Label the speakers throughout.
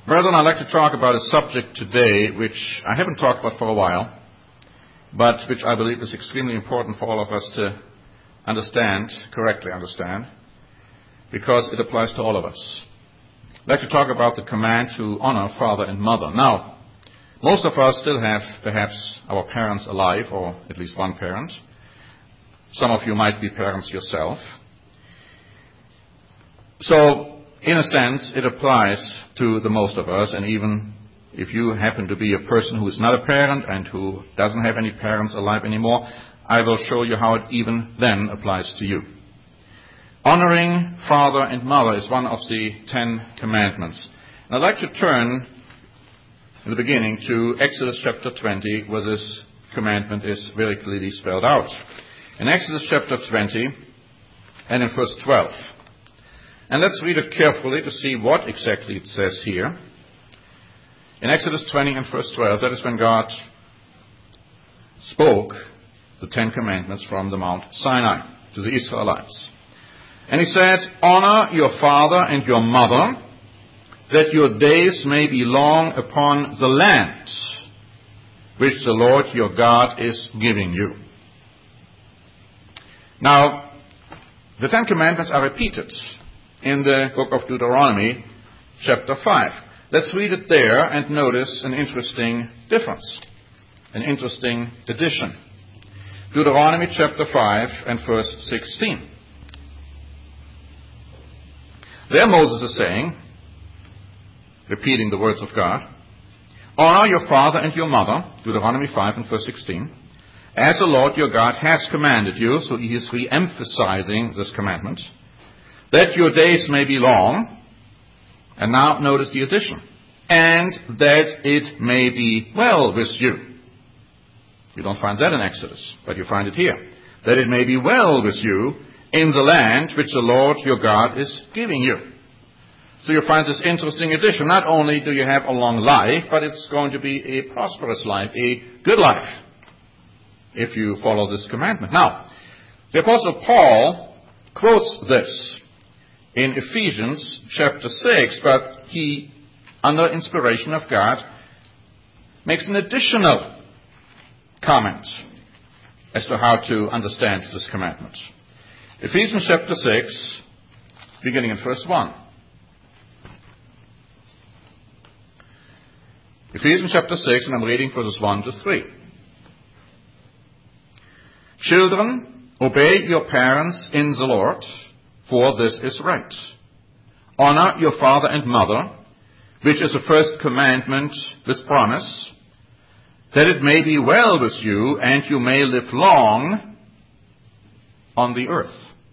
Speaker 1: Brethren, I'd like to talk about a subject today which I haven't talked about for a while, but which I believe is extremely important for all of us to correctly understand, because it applies to all of us. I'd like to talk about the command to honor father and mother. Now, most of us still have perhaps our parents alive, or at least one parent. Some of you might be parents yourself. So, in a sense, it applies to the most of us, and even if you happen to be a person who is not a parent and who doesn't have any parents alive anymore, I will show you how it even then applies to you. Honoring father and mother is one of the 10 commandments. And I'd like to turn in the beginning to Exodus chapter 20, where this commandment is very clearly spelled out. In Exodus chapter 20 and in verse 12. And let's read it carefully to see what exactly it says here. In Exodus 20 and verse 12, that is when God spoke the 10 commandments from the Mount Sinai to the Israelites. And he said, "Honor your father and your mother, that your days may be long upon the land which the Lord your God is giving you." Now, the 10 commandments are repeated in the book of Deuteronomy, chapter 5. Let's read it there and notice an interesting difference, an interesting addition. Deuteronomy chapter 5 and verse 16. There Moses is saying, repeating the words of God, "Honor your father and your mother," Deuteronomy 5 and verse 16, "as the Lord your God has commanded you," so he is re-emphasizing this commandment, "that your days may be long," and now notice the addition, "and that it may be well with you." You don't find that in Exodus, but you find it here. "That it may be well with you in the land which the Lord your God is giving you." So you find this interesting addition. Not only do you have a long life, but it's going to be a prosperous life, a good life, if you follow this commandment. Now, the Apostle Paul quotes this in Ephesians chapter 6, but he, under inspiration of God, makes an additional comment as to how to understand this commandment. Ephesians chapter 6, beginning in verse 1. Ephesians chapter 6, and I'm reading verses 1 to 3. "Children, obey your parents in the Lord, for this is right. Honor your father and mother, which is the first commandment with promise, that it may be well with you and you may live long on the earth."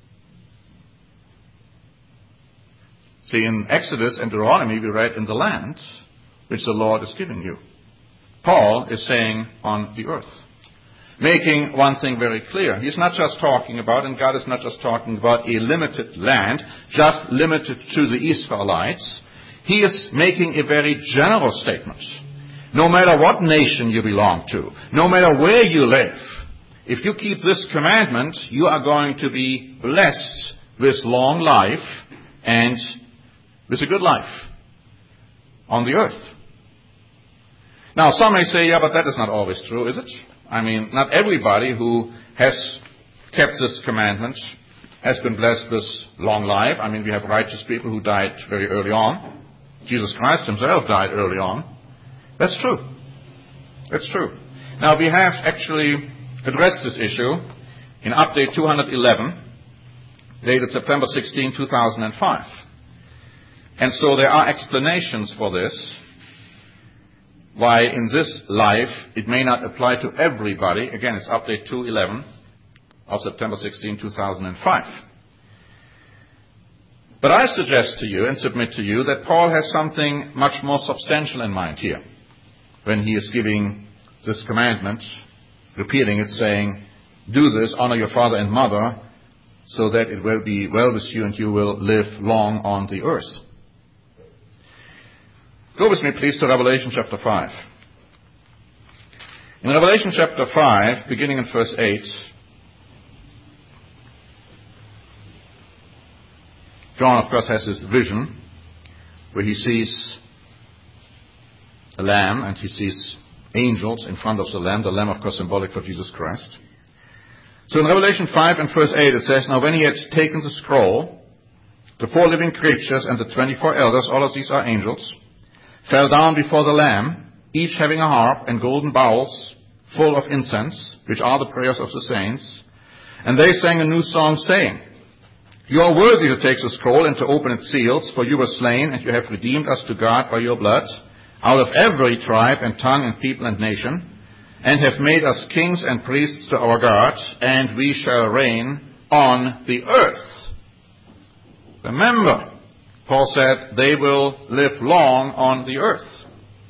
Speaker 1: See, in Exodus and Deuteronomy we read in the land which the Lord is giving you. Paul is saying on the earth, making one thing very clear. He's not just talking about, and God is not just talking about a limited land, just limited to the Israelites. He is making a very general statement. No matter what nation you belong to, no matter where you live, if you keep this commandment, you are going to be blessed with long life and with a good life on the earth. Now, some may say, yeah, but that is not always true, is it? I mean, not everybody who has kept this commandment has been blessed with long life. I mean, we have righteous people who died very early on. Jesus Christ himself died early on. That's true. That's true. Now, we have actually addressed this issue in Update 211, dated September 16, 2005. And so there are explanations for this, why in this life it may not apply to everybody. Again, it's Update 211 of September 16, 2005. But I suggest to you and submit to you that Paul has something much more substantial in mind here when he is giving this commandment, repeating it, saying, "Do this, honor your father and mother, so that it will be well with you and you will live long on the earth." Go with me, please, to Revelation chapter 5. In Revelation chapter 5, beginning in verse 8, John, of course, has this vision where he sees a lamb, and he sees angels in front of the lamb, of course symbolic for Jesus Christ. So in Revelation 5 and verse 8 it says, "Now when he had taken the scroll, the 4 living creatures and the 24 elders," all of these are angels, "fell down before the Lamb, each having a harp and golden bowls full of incense, which are the prayers of the saints. And they sang a new song, saying, 'You are worthy to take the scroll and to open its seals, for you were slain, and you have redeemed us to God by your blood, out of every tribe and tongue and people and nation, and have made us kings and priests to our God, and we shall reign on the earth.'" Remember, Paul said they will live long on the earth.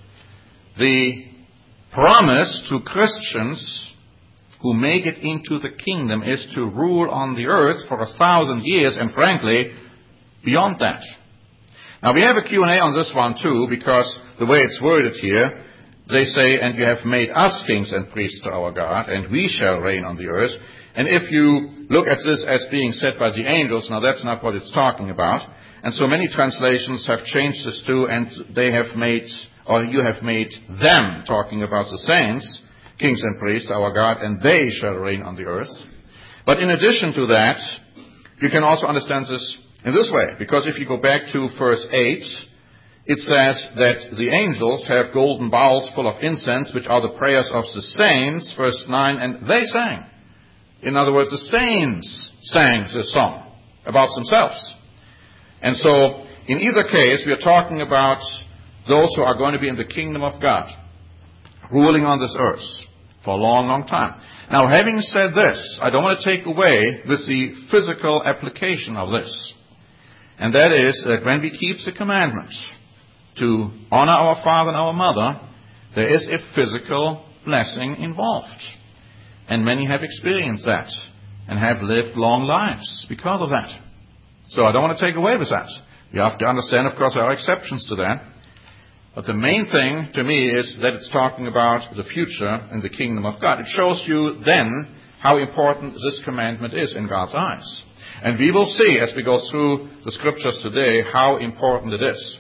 Speaker 1: The promise to Christians who make it into the kingdom is to rule on the earth for 1,000 years, and frankly, beyond that. Now we have a Q&A on this one too, because the way it's worded here, they say, "And you have made us kings and priests to our God, and we shall reign on the earth." And if you look at this as being said by the angels, now that's not what it's talking about. And so many translations have changed this too, and they have made, or you have made them, talking about the saints, kings and priests, our God, and they shall reign on the earth. But in addition to that, you can also understand this in this way, because if you go back to verse 8, it says that the angels have golden bowls full of incense, which are the prayers of the saints, verse 9, and they sang. In other words, the saints sang this song about themselves. And so, in either case, we are talking about those who are going to be in the kingdom of God, ruling on this earth for a long, long time. Now, having said this, I don't want to take away with the physical application of this. And that is that when we keep the commandment to honor our father and our mother, there is a physical blessing involved. And many have experienced that and have lived long lives because of that. So I don't want to take away with that. You have to understand, of course, there are exceptions to that. But the main thing to me is that it's talking about the future in the kingdom of God. It shows you then how important this commandment is in God's eyes. And we will see as we go through the scriptures today how important it is.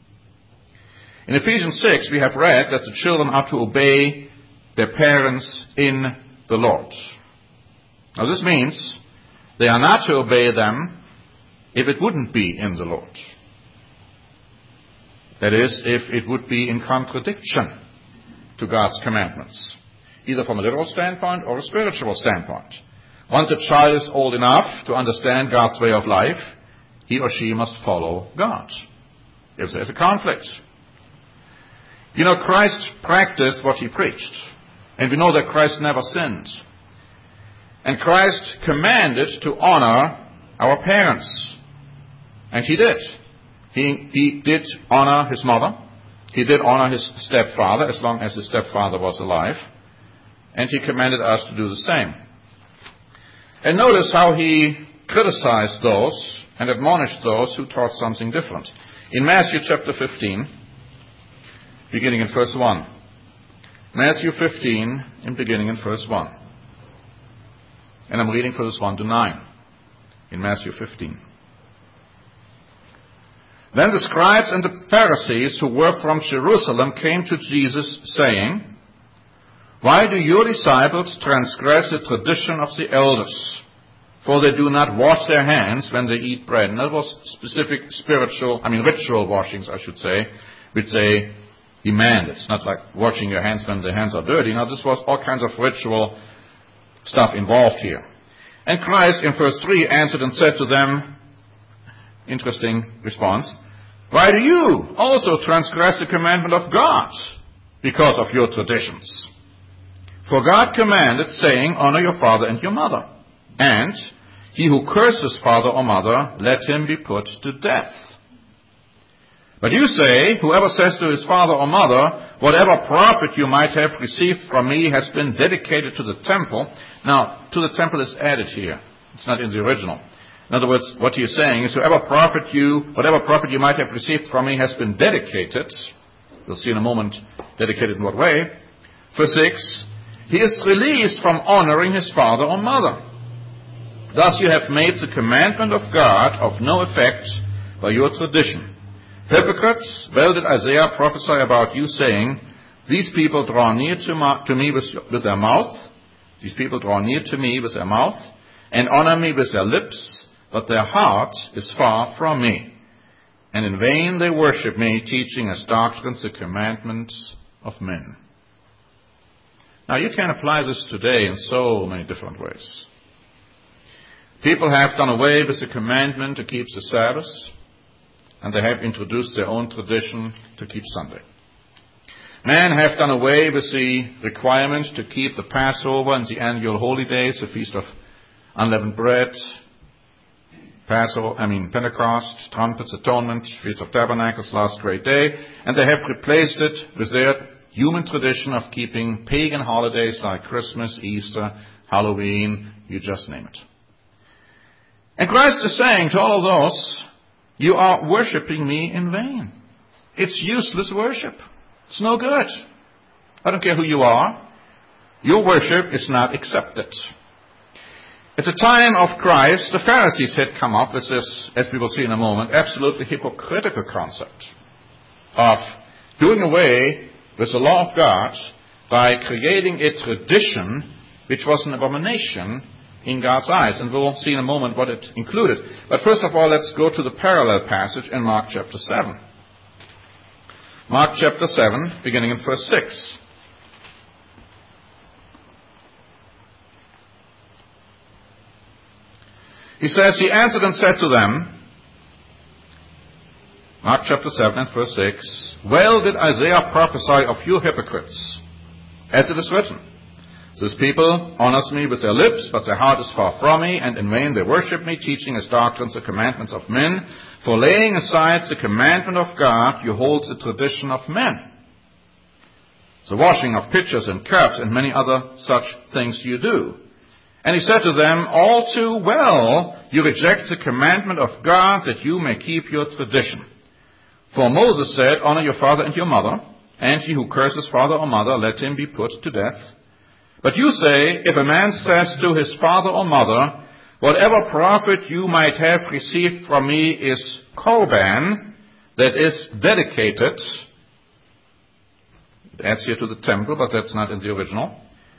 Speaker 1: In Ephesians 6, we have read that the children are to obey their parents in the Lord. Now this means they are not to obey them if it wouldn't be in the Lord. That is, if it would be in contradiction to God's commandments, either from a literal standpoint or a spiritual standpoint. Once a child is old enough to understand God's way of life, he or she must follow God if there's a conflict. You know, Christ practiced what he preached. And we know that Christ never sinned. And Christ commanded to honor our parents. And he did. He did honor his mother. He did honor his stepfather, as long as his stepfather was alive. And he commanded us to do the same. And notice how he criticized those and admonished those who taught something different. In Matthew chapter 15, beginning in verse 1. Matthew 15, and beginning in verse 1. And I'm reading verses 1 to 9 in Matthew 15. Then the scribes and the Pharisees who were from Jerusalem came to Jesus, saying, "Why do your disciples transgress the tradition of the elders? For they do not wash their hands when they eat bread." And that was specific ritual washings, I should say, which they demand. It's not like washing your hands when the hands are dirty. Now, this was all kinds of ritual stuff involved here. And Christ, in verse 3, answered and said to them, interesting response, "Why do you also transgress the commandment of God because of your traditions? For God commanded, saying, 'Honor your father and your mother,' and 'He who curses father or mother, let him be put to death.' But you say, 'Whoever says to his father or mother, whatever profit you might have received from me has been dedicated to the temple.'" Now, to the temple is added here. It's not in the original. In other words, what he is saying is, whatever profit you might have received from me has been dedicated. We'll see in a moment, dedicated in what way. Verse 6, "He is released from honoring his father or mother. Thus you have made the commandment of God of no effect by your tradition. Hypocrites, well did Isaiah prophesy about you, saying, these people draw near to me with their mouth. These people draw near to me with their mouth and honor me with their lips, but their heart is far from me. And in vain they worship me, teaching as doctrines the commandments of men. Now you can apply this today in so many different ways. People have done away with the commandment to keep the Sabbath, and they have introduced their own tradition to keep Sunday. Men have done away with the requirement to keep the Passover and the annual holy days, the Feast of Unleavened Bread, Pentecost, Trumpets, Atonement, Feast of Tabernacles, Last Great Day, and they have replaced it with their human tradition of keeping pagan holidays like Christmas, Easter, Halloween, you just name it. And Christ is saying to all of those, you are worshiping me in vain. It's useless worship. It's no good. I don't care who you are. Your worship is not accepted. At the time of Christ, the Pharisees had come up with this, as we will see in a moment, absolutely hypocritical concept of doing away with the law of God by creating a tradition which was an abomination in God's eyes. And we'll see in a moment what it included. But first of all, let's go to the parallel passage in Mark chapter 7. Mark chapter 7, beginning in verse 6. He says, he answered and said to them, Mark chapter 7 and verse 6, well did Isaiah prophesy of you hypocrites, as it is written, this people honors me with their lips, but their heart is far from me, and in vain they worship me, teaching as doctrines the commandments of men. For laying aside the commandment of God, you hold the tradition of men. The washing of pitchers and cups and many other such things you do. And he said to them, all too well you reject the commandment of God that you may keep your tradition. For Moses said, honor your father and your mother, and he who curses father or mother, let him be put to death. But you say, if a man says to his father or mother, whatever profit you might have received from me is korban, that is dedicated. It adds here to the temple, but that's not in the original.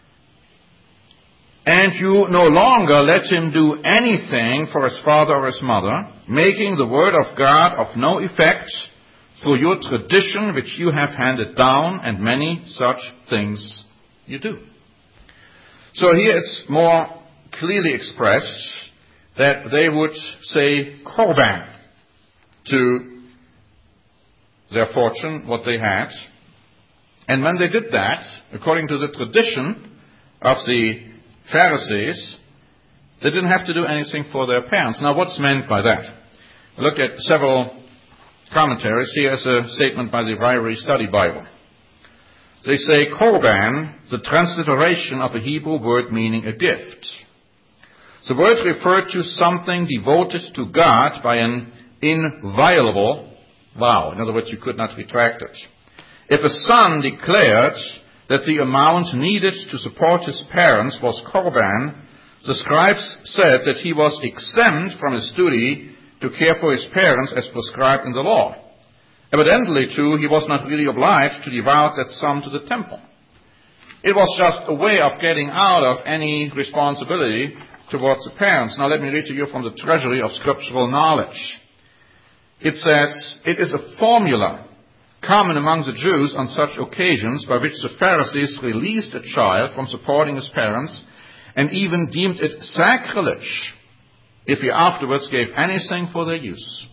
Speaker 1: And you no longer let him do anything for his father or his mother, making the word of God of no effect through your tradition which you have handed down, and many such things you do. So here it's more clearly expressed that they would say korban to their fortune, what they had. And when they did that, according to the tradition of the Pharisees, they didn't have to do anything for their parents. Now what's meant by that? Look at several commentaries. Here's a statement by the Ryrie Study Bible. They say korban, the transliteration of a Hebrew word meaning a gift. The word referred to something devoted to God by an inviolable vow. In other words, you could not retract it. If a son declared that the amount needed to support his parents was korban, the scribes said that he was exempt from his duty to care for his parents as prescribed in the law. Evidently, too, he was not really obliged to devote that sum to the temple. It was just a way of getting out of any responsibility towards the parents. Now let me read to you from the Treasury of Scriptural Knowledge. It says, it is a formula common among the Jews on such occasions by which the Pharisees released a child from supporting his parents and even deemed it sacrilege if he afterwards gave anything for their use.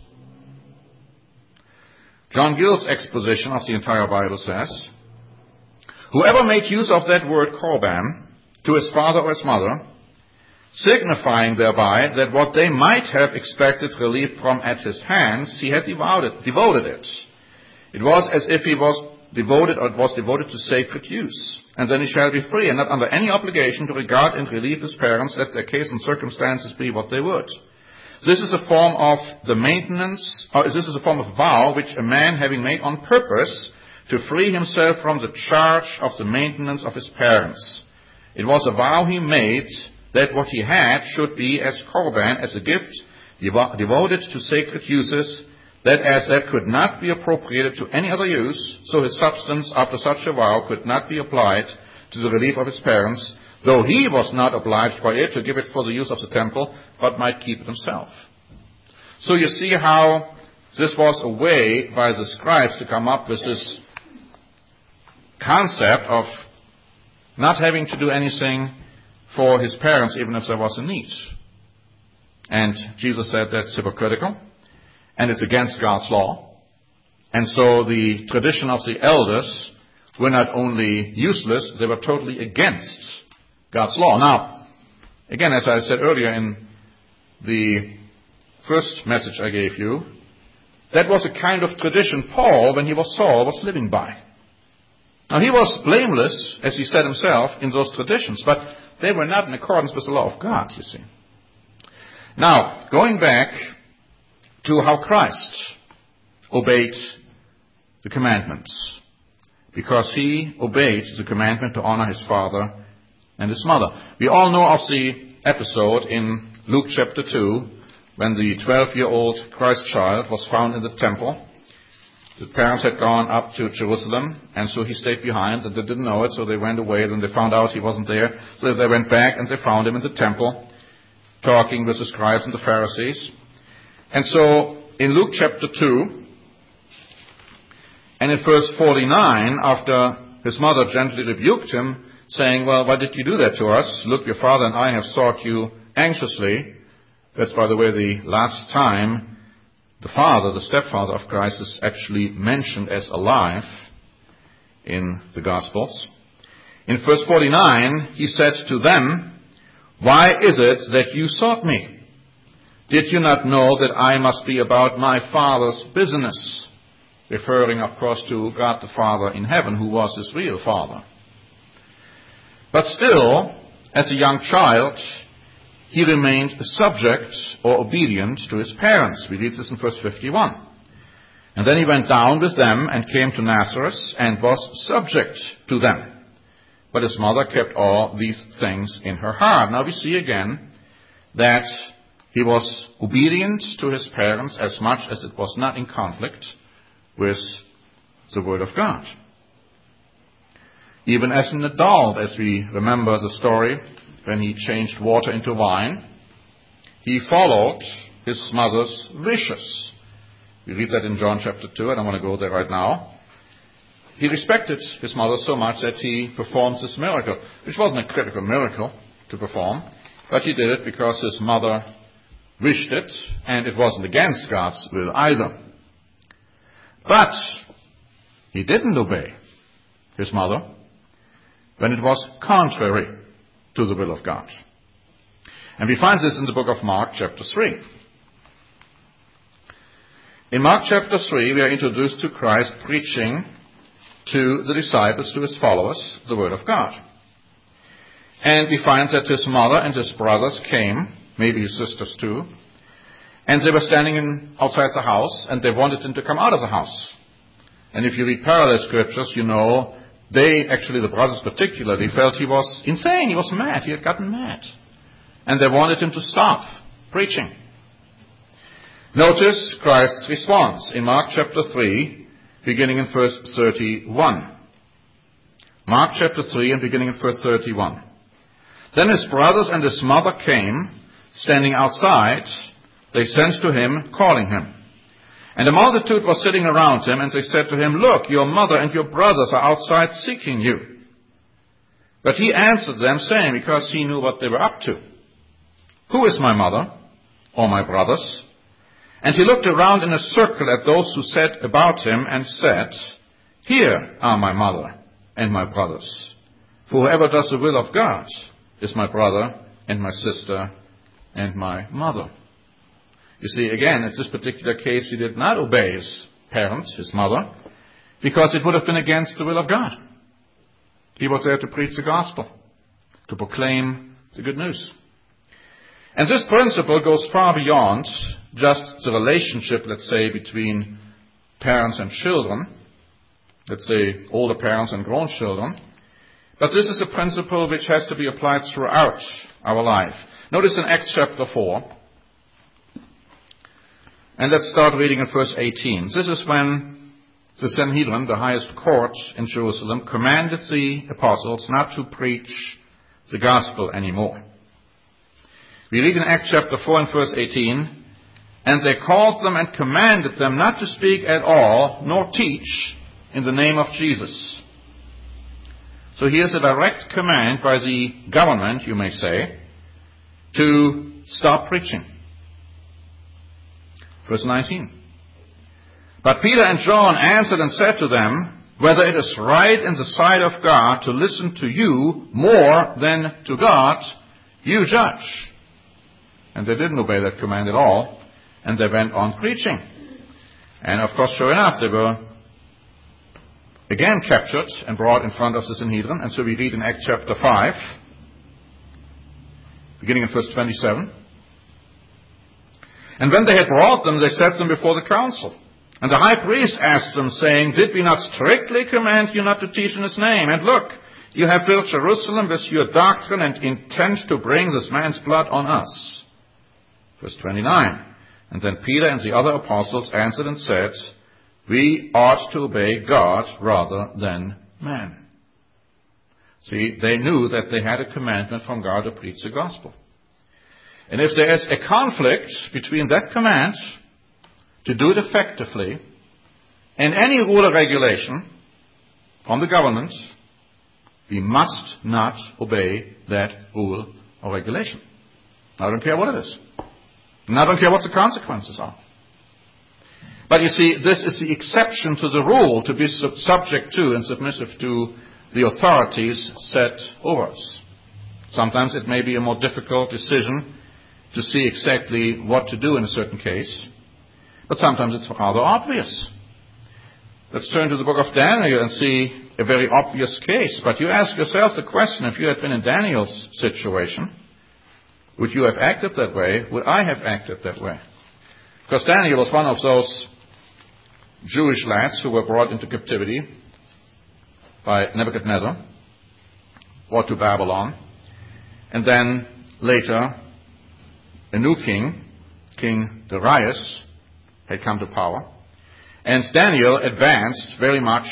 Speaker 1: John Gill's exposition of the entire Bible says, whoever made use of that word korban to his father or his mother, signifying thereby that what they might have expected relief from at his hands, he had devoted it. It was as if he was devoted to sacred use. And then he shall be free and not under any obligation to regard and relieve his parents, let their case and circumstances be what they would. This is a form of vow which a man having made on purpose to free himself from the charge of the maintenance of his parents. It was a vow he made that what he had should be as korban, as a gift, devoted to sacred uses, that as that could not be appropriated to any other use, so his substance after such a vow could not be applied to the relief of his parents, though he was not obliged by it to give it for the use of the temple, but might keep it himself. So you see how this was a way by the scribes to come up with this concept of not having to do anything for his parents, even if there was a need. And Jesus said that's hypocritical, and it's against God's law. And so the tradition of the elders were not only useless, they were totally against God's law. Now, again, as I said earlier in the first message I gave you, that was a kind of tradition Paul, when he was Saul, was living by. Now, he was blameless, as he said himself, in those traditions, but they were not in accordance with the law of God, you see. Now, going back to how Christ obeyed the commandments, because he obeyed the commandment to honor his father and his mother. We all know of the episode in Luke chapter 2, when the 12-year-old Christ child was found in the temple. The parents had gone up to Jerusalem, and so he stayed behind, and they didn't know it, so they went away, and they found out he wasn't there. So they went back, and they found him in the temple, talking with the scribes and the Pharisees. And so, in Luke chapter 2, and in verse 49, after his mother gently rebuked him, saying, well, why did you do that to us? Look, your father and I have sought you anxiously. That's, by the way, the last time the father, the stepfather of Christ, is actually mentioned as alive in the Gospels. In verse 49, he said to them, why is it that you sought me? Did you not know that I must be about my Father's business? Referring, of course, to God the Father in heaven, who was his real Father. But still, as a young child, he remained subject or obedient to his parents. We read this in verse 51. And then he went down with them and came to Nazareth and was subject to them. But his mother kept all these things in her heart. Now we see again that he was obedient to his parents as much as it was not in conflict with the Word of God. Even as an adult, as we remember the story when he changed water into wine, he followed his mother's wishes. We read that in John chapter 2. I don't want to go there right now. He respected his mother so much that he performed this miracle, which wasn't a critical miracle to perform, but he did it because his mother wished it, and it wasn't against God's will either. But he didn't obey his mother when it was contrary to the will of God. And we find this in the book of Mark chapter 3. In Mark chapter 3, we are introduced to Christ preaching to the disciples, to his followers, the Word of God. And we find that his mother and his brothers came, maybe his sisters too, and they were standing outside the house, and they wanted him to come out of the house. And if you read parallel scriptures, you know, they, actually the brothers particularly, felt he was insane, he was mad, he had gotten mad. And they wanted him to stop preaching. Notice Christ's response in Mark chapter 3, beginning in verse 31. Mark chapter 3 and beginning in verse 31. Then his brothers and his mother came, standing outside. They sent to him, calling him. And the multitude was sitting around him, and they said to him, look, your mother and your brothers are outside seeking you. But he answered them, saying, because he knew what they were up to, who is my mother or my brothers? And he looked around in a circle at those who sat about him and said, here are my mother and my brothers. For whoever does the will of God is my brother and my sister and my mother. You see, again, in this particular case, he did not obey his parents, his mother, because it would have been against the will of God. He was there to preach the gospel, to proclaim the good news. And this principle goes far beyond just the relationship, let's say, between parents and children, let's say older parents and grown children, but this is a principle which has to be applied throughout our life. Notice in Acts chapter 4, And let's start reading in verse 18. This is when the Sanhedrin, the highest court in Jerusalem, commanded the apostles not to preach the gospel anymore. We read in Acts chapter 4 and verse 18, and they called them and commanded them not to speak at all, nor teach in the name of Jesus. So here's a direct command by the government, you may say, to stop preaching. Verse 19. But Peter and John answered and said to them, whether it is right in the sight of God to listen to you more than to God, you judge. And they didn't obey that command at all, and they went on preaching. And of course, sure enough, they were again captured and brought in front of the Sanhedrin. And so we read in Acts chapter 5, beginning in verse 27. And when they had brought them, they set them before the council. And the high priest asked them, saying, did we not strictly command you not to teach in his name? And look, you have filled Jerusalem with your doctrine and intend to bring this man's blood on us. Verse 29. And then Peter and the other apostles answered and said, we ought to obey God rather than man. See, they knew that they had a commandment from God to preach the gospel. And if there is a conflict between that command to do it effectively and any rule or regulation from the government, we must not obey that rule or regulation. I don't care what it is. And I don't care what the consequences are. But you see, this is the exception to the rule, to be subject to and submissive to the authorities set over us. Sometimes it may be a more difficult decision to see exactly what to do in a certain case, but sometimes it's rather obvious. Let's turn to the book of Daniel and see a very obvious case. But you ask yourself the question, if you had been in Daniel's situation, would you have acted that way? Would I have acted that way? Because Daniel was one of those Jewish lads who were brought into captivity by Nebuchadnezzar, brought to Babylon, and then later a new king, King Darius, had come to power. And Daniel advanced very much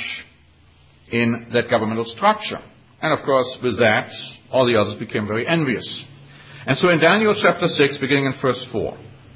Speaker 1: in that governmental structure. And of course, with that, all the others became very envious. And so in Daniel chapter 6, beginning in verse 4,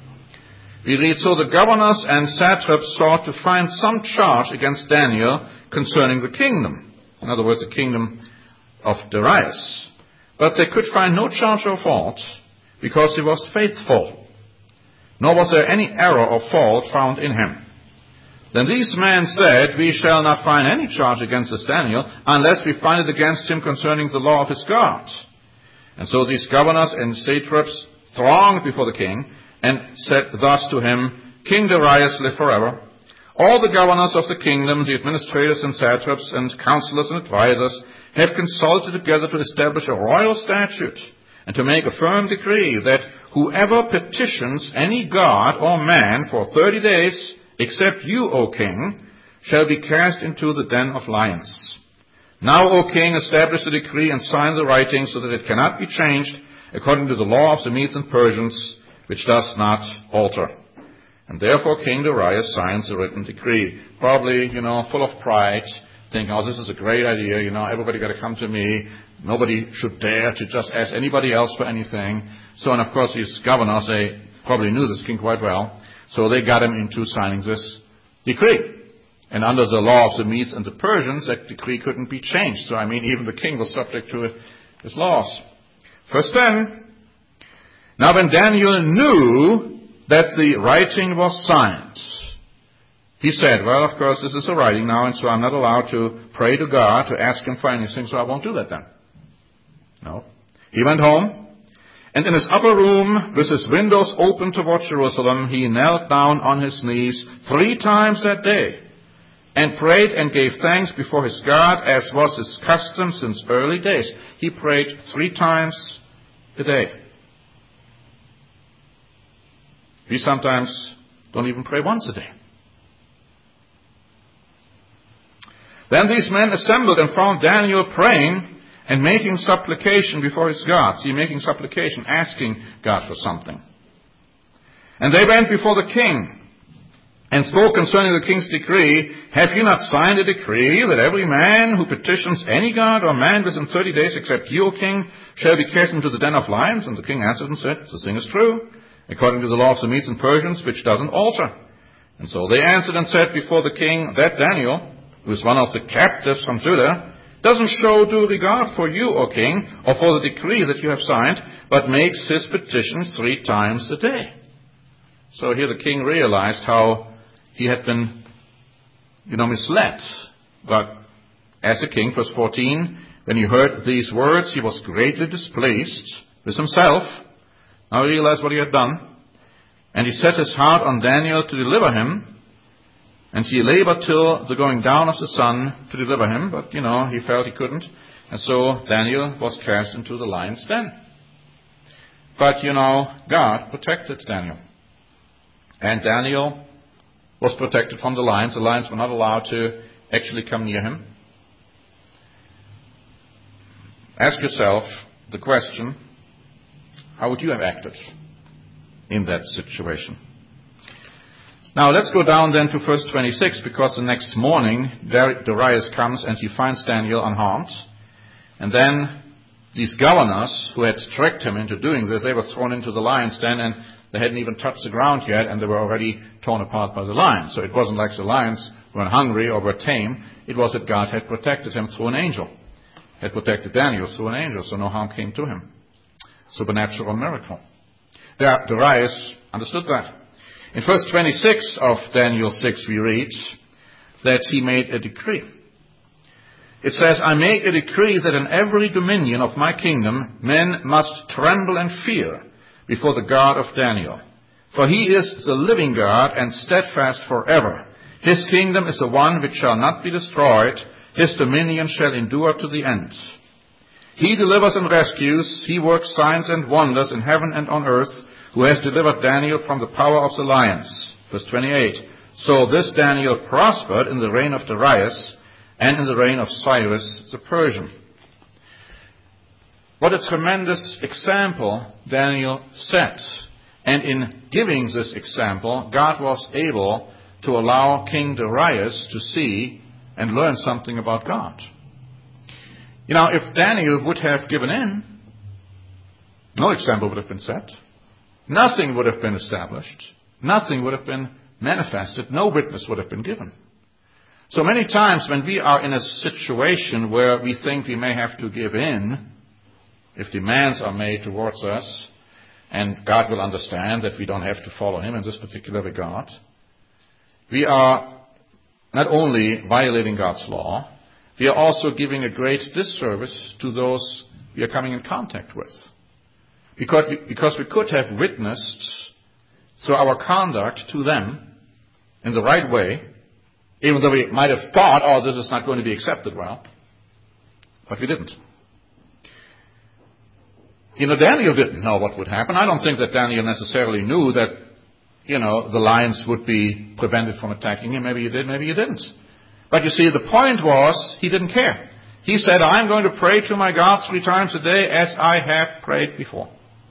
Speaker 1: we read, so the governors and satraps sought to find some charge against Daniel concerning the kingdom. In other words, the kingdom of Darius. But they could find no charge or fault, because he was faithful. Nor was there any error or fault found in him. Then these men said, we shall not find any charge against this Daniel, unless we find it against him concerning the law of his God. And so these governors and satraps thronged before the king, and said thus to him, King Darius, live forever. All the governors of the kingdom, the administrators and satraps and counselors and advisers, have consulted together to establish a royal statute, and to make a firm decree that whoever petitions any god or man for 30 days, except you, O king, shall be cast into the den of lions. Now, O king, establish the decree and sign the writing so that it cannot be changed according to the law of the Medes and Persians, which does not alter. And therefore King Darius signs the written decree. Probably, full of pride, thinking, oh, this is a great idea, everybody got to come to me. Nobody should dare to just ask anybody else for anything. So, and of course, these governors, they probably knew this king quite well. So they got him into signing this decree. And under the law of the Medes and the Persians, that decree couldn't be changed. So, even the king was subject to his laws. Verse 10. Now when Daniel knew that the writing was signed, he said, well, of course, this is a writing now, and so I'm not allowed to pray to God to ask him for anything, so I won't do that then. No. He went home, and in his upper room, with his windows open toward Jerusalem, he knelt down on his knees 3 times that day, and prayed and gave thanks before his God, as was his custom since early days. He prayed 3 times a day. We sometimes don't even pray once a day. Then these men assembled and found Daniel praying and making supplication before his God. See, making supplication, asking God for something. And they went before the king. and spoke concerning the king's decree, have you not signed a decree that every man who petitions any god or man within 30 days except you, O king, shall be cast into the den of lions? And the king answered and said, the thing is true, according to the law of the Medes and Persians, which doesn't alter. And so they answered and said before the king, that Daniel, who is one of the captives from Judah, doesn't show due regard for you, O king, or for the decree that you have signed, but makes his petition 3 times a day. So here the king realized how he had been, misled. But as a king, verse 14, when he heard these words, he was greatly displeased with himself. Now he realized what he had done. And he set his heart on Daniel to deliver him. And he labored till the going down of the sun to deliver him. But, he felt he couldn't. And so Daniel was cast into the lion's den. But, God protected Daniel. And Daniel was protected from the lions. The lions were not allowed to actually come near him. Ask yourself the question, how would you have acted in that situation? Now let's go down then to verse 26, because the next morning Darius comes and he finds Daniel unharmed. And then these governors who had tricked him into doing this, they were thrown into the lion's den, and they hadn't even touched the ground yet, and they were already torn apart by the lions. So it wasn't like the lions were hungry or were tame. It was that God had protected him through an angel, had protected Daniel through an angel, so no harm came to him. Supernatural miracle. Darius understood that. In verse 26 of Daniel 6 we read that he made a decree. It says, I make a decree that in every dominion of my kingdom men must tremble and fear before the God of Daniel. For he is the living God and steadfast forever. His kingdom is the one which shall not be destroyed. His dominion shall endure to the end. He delivers and rescues. He works signs and wonders in heaven and on earth, who has delivered Daniel from the power of the lions. Verse 28. So this Daniel prospered in the reign of Darius and in the reign of Cyrus the Persian. What a tremendous example Daniel set. And in giving this example, God was able to allow King Darius to see and learn something about God. If Daniel would have given in, no example would have been set. Nothing would have been established. Nothing would have been manifested. No witness would have been given. So many times when we are in a situation where we think we may have to give in, if demands are made towards us, and God will understand that we don't have to follow him in this particular regard, we are not only violating God's law, we are also giving a great disservice to those we are coming in contact with. Because we could have witnessed through our conduct to them in the right way, even though we might have thought, this is not going to be accepted well, but we didn't. Daniel didn't know what would happen. I don't think that Daniel necessarily knew that, the lions would be prevented from attacking him. Maybe he did, maybe he didn't. But you see, the point was, he didn't care. He said, I'm going to pray to my God 3 times a day as I have prayed before.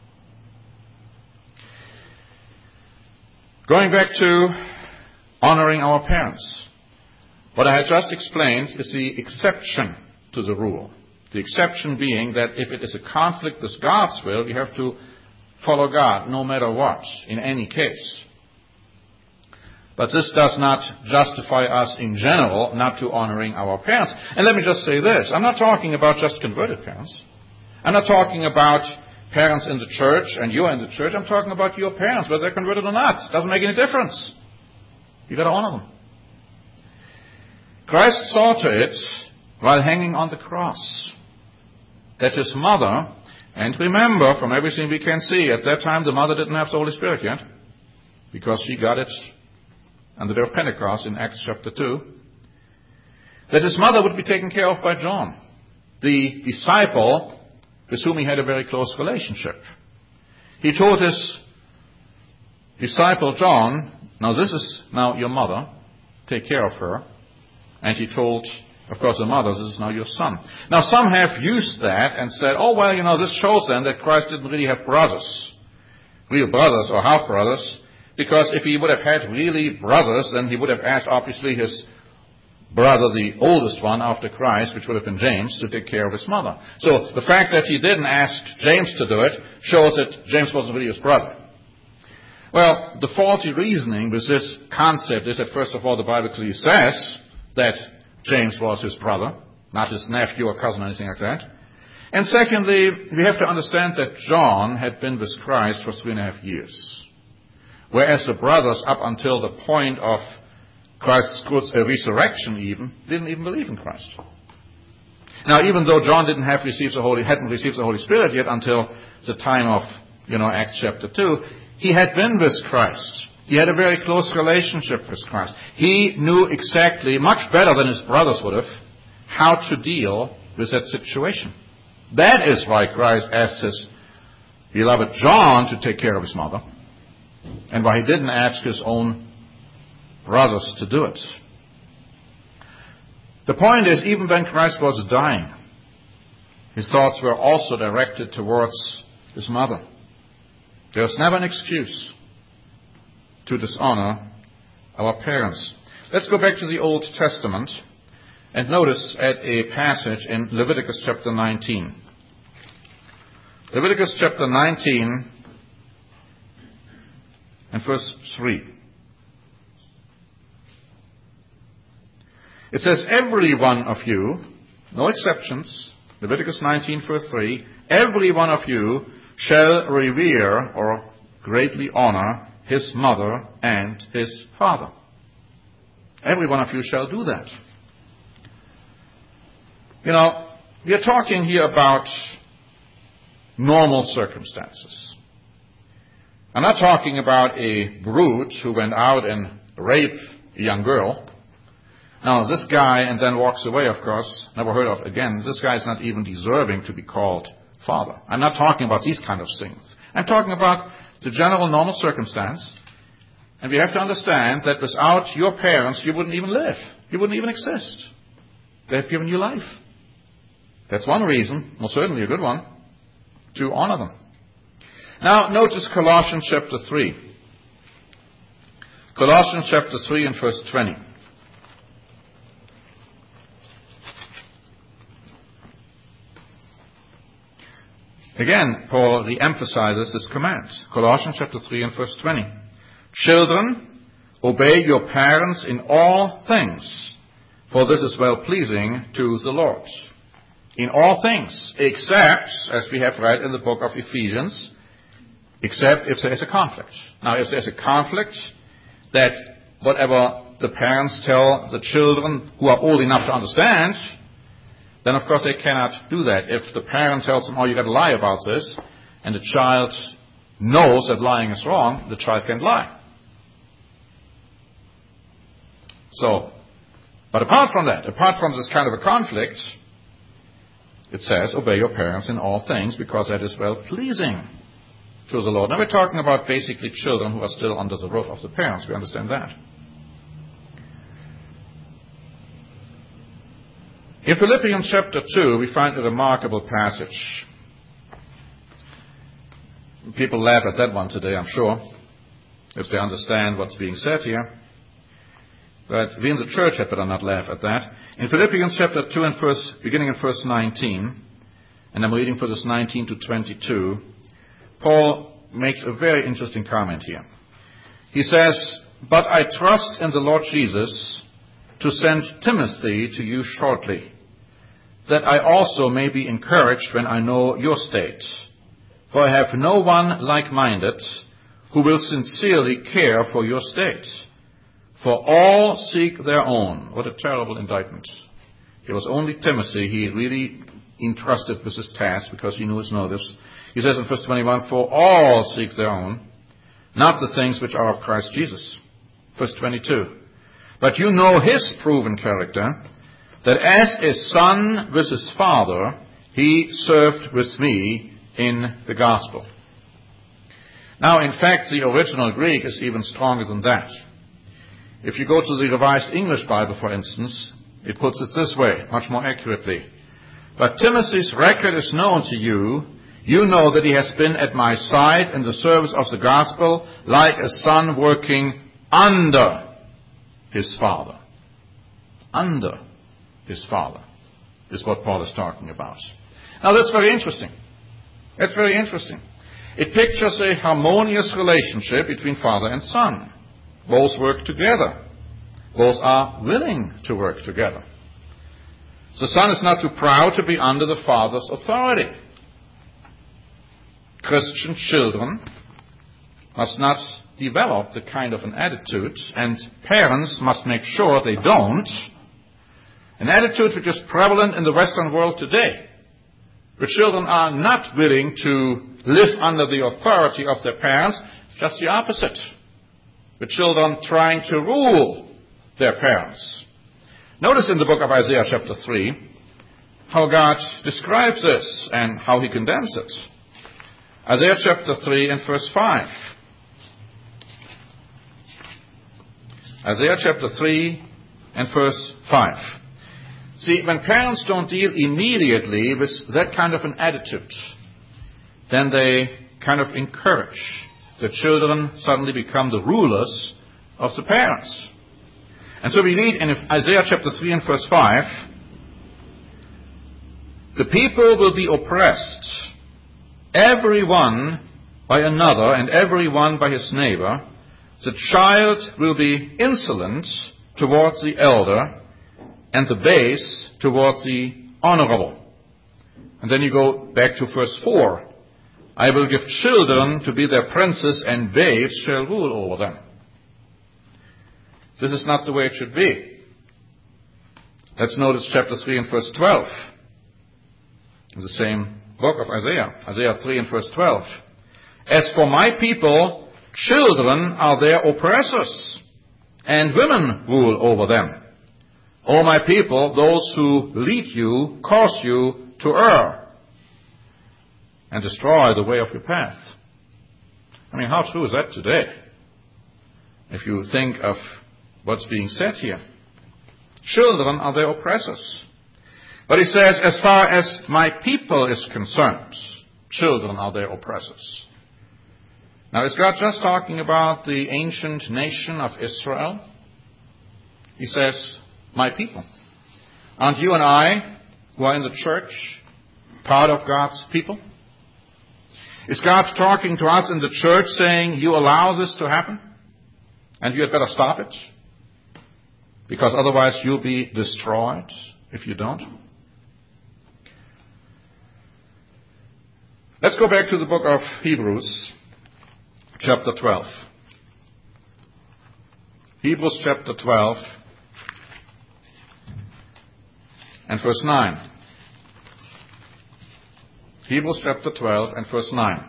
Speaker 1: Going back to honoring our parents. What I had just explained is the exception to the rule. The exception being that if it is a conflict with God's will, we have to follow God no matter what, in any case. But this does not justify us in general not to honoring our parents. And let me just say this. I'm not talking about just converted parents. I'm not talking about parents in the church and you're in the church. I'm talking about your parents, whether they're converted or not. It doesn't make any difference. You've got to honor them. Christ saw to it, while hanging on the cross, that his mother, and remember from everything we can see, at that time the mother didn't have the Holy Spirit yet, because she got it on the day of Pentecost in Acts chapter 2, that his mother would be taken care of by John, the disciple with whom he had a very close relationship. He told his disciple John, now this is now your mother, take care of her. And he told, of course, the mother, this is now your son. Now some have used that and said, this shows then that Christ didn't really have brothers, real brothers or half brothers, Because if he would have had really brothers, then he would have asked, obviously, his brother, the oldest one after Christ, which would have been James, to take care of his mother. So the fact that he didn't ask James to do it shows that James wasn't really his brother. Well, the faulty reasoning with this concept is that, first of all, the Bible clearly says that James was his brother, not his nephew or cousin or anything like that. And secondly, we have to understand that John had been with Christ for 3.5 years, whereas the brothers, up until the point of Christ's resurrection didn't even believe in Christ. Now, even though John hadn't received the Holy Spirit yet until the time of, Acts chapter 2, he had been with Christ. He had a very close relationship with Christ. He knew exactly, much better than his brothers would have, how to deal with that situation. That is why Christ asked his beloved John to take care of his mother, and why he didn't ask his own brothers to do it. The point is, even when Christ was dying, his thoughts were also directed towards his mother. There was never an excuse to dishonor our parents. Let's go back to the Old Testament and notice at a passage in Leviticus chapter 19. Leviticus chapter 19 and verse 3. It says, every one of you, no exceptions, Leviticus 19 verse 3, every one of you shall revere or greatly honor his mother and his father. Every one of you shall do that. We are talking here about normal circumstances. I'm not talking about a brute who went out and raped a young girl. Now, this guy, and then walks away, of course, never heard of again. This guy is not even deserving to be called father. I'm not talking about these kind of things. I'm talking about the general normal circumstance. And we have to understand that without your parents, you wouldn't even live. You wouldn't even exist. They've given you life. That's one reason, most certainly a good one, to honor them. Now, notice Colossians chapter 3. Colossians chapter 3 and verse 20. Again, Paul re-emphasizes this command. Colossians chapter 3 and verse 20. Children, obey your parents in all things, for this is well-pleasing to the Lord. In all things, except, as we have read in the book of Ephesians, except if there is a conflict. Now, if there's a conflict, that whatever the parents tell the children who are old enough to understand, then of course they cannot do that. If the parent tells them, you got to lie about this, and the child knows that lying is wrong, the child can't lie. But apart from that, apart from this kind of a conflict, it says, obey your parents in all things, because that is well-pleasing to the Lord. Now we're talking about basically children who are still under the roof of the parents. We understand that. In Philippians chapter 2, we find a remarkable passage. People laugh at that one today, I'm sure, if they understand what's being said here. But we in the church had better not laugh at that. In Philippians chapter 2 and beginning in verse 19, and I'm reading verses 19 to 22, Paul makes a very interesting comment here. He says, but I trust in the Lord Jesus to send Timothy to you shortly, that I also may be encouraged when I know your state. For I have no one like-minded who will sincerely care for your state. For all seek their own. What a terrible indictment. It was only Timothy he really entrusted with this task because he knew his motives. He says in verse 21, for all seek their own, not the things which are of Christ Jesus. Verse 22, but you know his proven character, that as a son with his father, he served with me in the gospel. Now, in fact, the original Greek is even stronger than that. If you go to the Revised English Bible, for instance, it puts it this way, much more accurately. But Timothy's record is known to you. You know that he has been at my side in the service of the gospel like a son working under his father. Under his father is what Paul is talking about. Now that's very interesting. That's very interesting. It pictures a harmonious relationship between father and son. Both work together. Both are willing to work together. The son is not too proud to be under the father's authority. Christian children must not develop the kind of an attitude, and parents must make sure they don't. An attitude which is prevalent in the Western world today, where children are not willing to live under the authority of their parents, just the opposite. The children trying to rule their parents. Notice in the book of Isaiah chapter 3 how God describes this and how he condemns it. Isaiah chapter 3 and verse 5. Isaiah chapter 3 and verse 5. See, when parents don't deal immediately with that kind of an attitude, then they kind of encourage the children suddenly become the rulers of the parents. And so we read in Isaiah chapter 3 and verse 5, the people will be oppressed, every one by another and every one by his neighbor. The child will be insolent towards the elder, and the base towards the honorable. And then you go back to verse 4. I will give children to be their princes, and babes shall rule over them. This is not the way it should be. Let's notice chapter 3 and verse 12. In the same book of Isaiah. Isaiah 3 and verse 12. As for my people, children are their oppressors, and women rule over them. O my people, those who lead you cause you to err and destroy the way of your path. I mean, how true is that today? If you think of what's being said here. Children are their oppressors. But he says, as far as my people is concerned, children are their oppressors. Now, is God just talking about the ancient nation of Israel? He says, my people. Aren't you and I, who are in the church, part of God's people? Is God talking to us in the church saying, you allow this to happen, and you had better stop it, because otherwise you'll be destroyed if you don't? Let's go back to the book of Hebrews, chapter 12. Hebrews chapter 12 and verse 9. Hebrews chapter 12 and verse 9.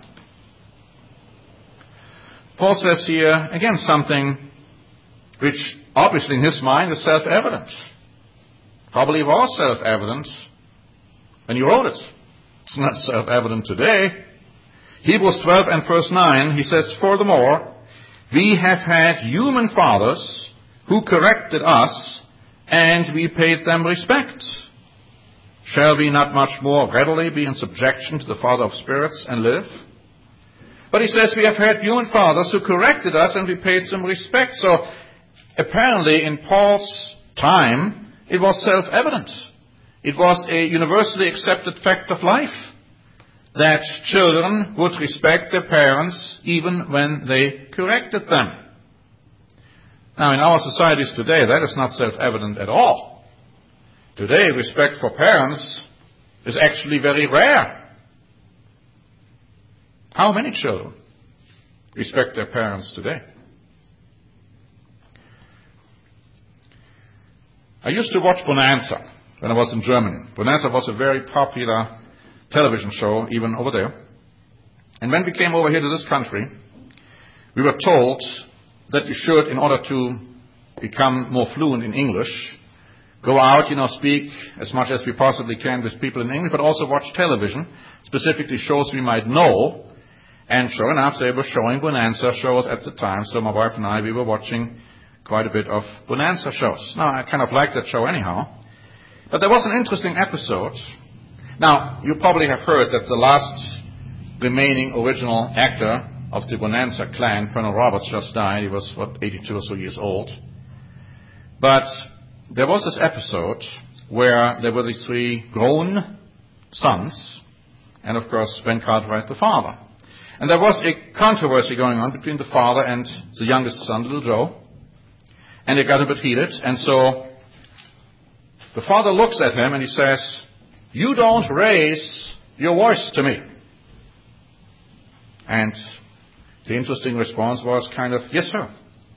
Speaker 1: Paul says here, again, something which obviously in his mind is self-evident. Probably was self-evident when he wrote it. It's not self-evident today. Hebrews 12 and verse 9, he says, furthermore, we have had human fathers who corrected us, and we paid them respect. Shall we not much more readily be in subjection to the Father of spirits and live? But he says we have had human fathers who corrected us, and we paid them respect. So apparently in Paul's time, it was self-evident. It was a universally accepted fact of life that children would respect their parents even when they corrected them. Now, in our societies today, that is not self-evident at all. Today, respect for parents is actually very rare. How many children respect their parents today? I used to watch Bonanza when I was in Germany. Bonanza was a very popular television show, even over there. And when we came over here to this country, we were told that you should, in order to become more fluent in English, go out, speak as much as we possibly can with people in English, but also watch television, specifically shows we might know. And sure enough, they were showing Bonanza shows at the time, so my wife and I, we were watching quite a bit of Bonanza shows. Now, I kind of liked that show anyhow. But there was an interesting episode. Now, you probably have heard that the last remaining original actor of the Bonanza clan, Colonel Roberts, just died. He was, 82 or so years old. But there was this episode where there were these three grown sons, and of course Ben Cartwright, the father. And there was a controversy going on between the father and the youngest son, little Joe. And it got a bit heated, and so the father looks at him and he says, "You don't raise your voice to me." And the interesting response was kind of, "Yes, sir."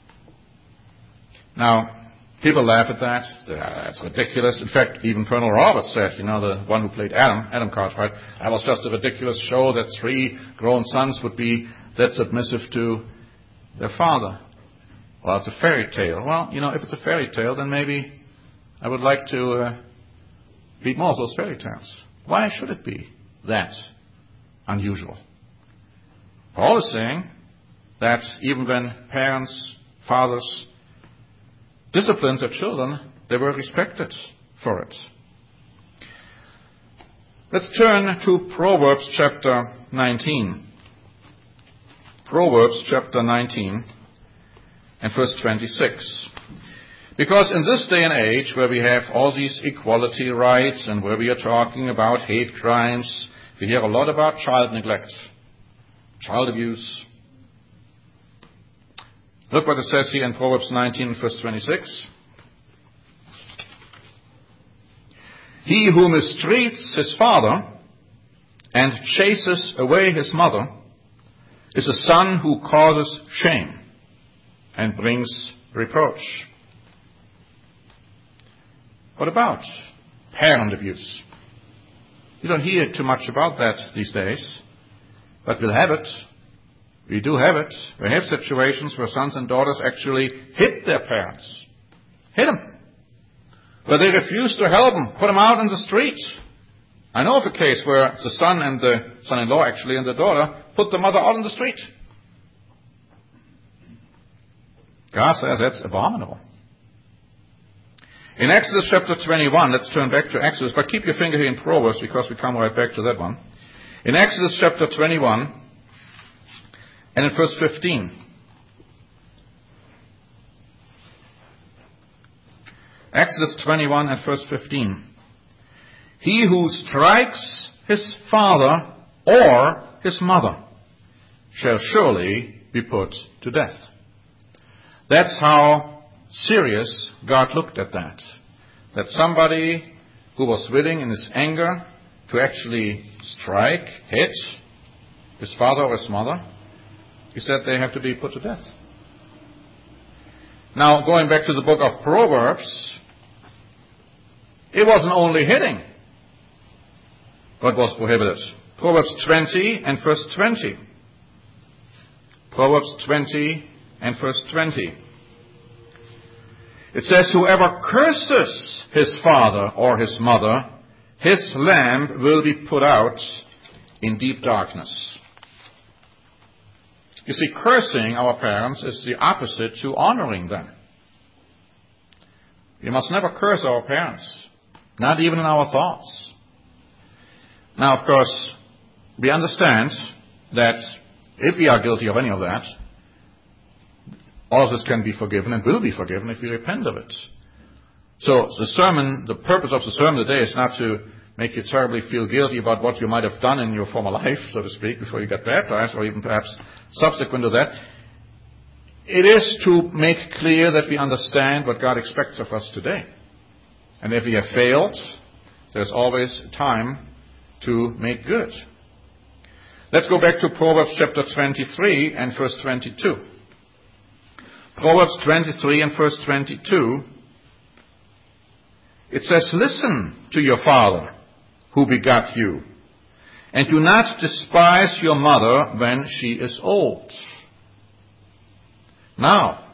Speaker 1: Now, people laugh at that. That's ridiculous. In fact, even Colonel Roberts said, the one who played Adam Cartwright, that was just a ridiculous show that three grown sons would be that submissive to their father. Well, it's a fairy tale. Well, if it's a fairy tale, then maybe I would like to read more of those fairy tales. Why should it be that unusual? Paul is saying that even when parents, fathers, disciplined their children, they were respected for it. Let's turn to Proverbs chapter 19. Proverbs chapter 19 and verse 26. Because in this day and age where we have all these equality rights and where we are talking about hate crimes, we hear a lot about child neglect, child abuse. Look what it says here in Proverbs 19, verse 26. He who mistreats his father and chases away his mother is a son who causes shame and brings reproach. What about parent abuse? You don't hear too much about that these days, but we'll have it. We do have it. We have situations where sons and daughters actually hit their parents. Hit them. Where they refuse to help them. Put them out in the street. I know of a case where the son and the son-in-law actually and the daughter put the mother out in the street. God says that's abominable. In Exodus chapter 21, let's turn back to Exodus, but keep your finger here in Proverbs because we come right back to that one. In Exodus chapter 21, and in verse 15. Exodus 21 and verse 15. He who strikes his father or his mother shall surely be put to death. That's how serious God looked at that. That somebody who was willing in his anger to actually strike, hit his father or his mother, he said they have to be put to death. Now, going back to the book of Proverbs, it wasn't only hitting what was prohibited. Proverbs 20 and verse 20. Proverbs 20 and verse 20. It says, whoever curses his father or his mother, his lamp will be put out in deep darkness. You see, cursing our parents is the opposite to honoring them. We must never curse our parents, not even in our thoughts. Now, of course, we understand that if we are guilty of any of that, all of this can be forgiven and will be forgiven if we repent of it. So the purpose of the sermon today is not to make you terribly feel guilty about what you might have done in your former life, so to speak, before you got baptized, or even perhaps subsequent to that. It is to make clear that we understand what God expects of us today. And if we have failed, there's always time to make good. Let's go back to Proverbs chapter 23 and verse 22. Proverbs 23 and verse 22. It says, listen to your father who begot you, and do not despise your mother when she is old. Now,